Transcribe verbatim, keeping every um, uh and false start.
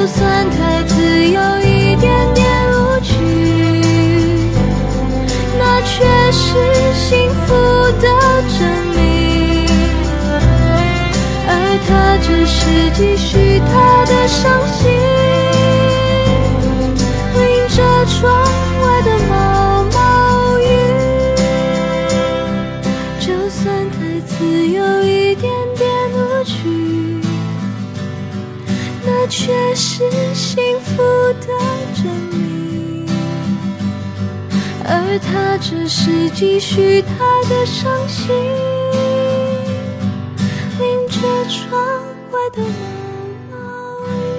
算台词有一点点无趣，那却是幸福的证明。而他只是继续他的伤心，淋着窗外的毛毛雨。就算台词有一点点无趣，那却是幸福的证明。而他只是继续他的伤心，淋着窗外的毛毛雨。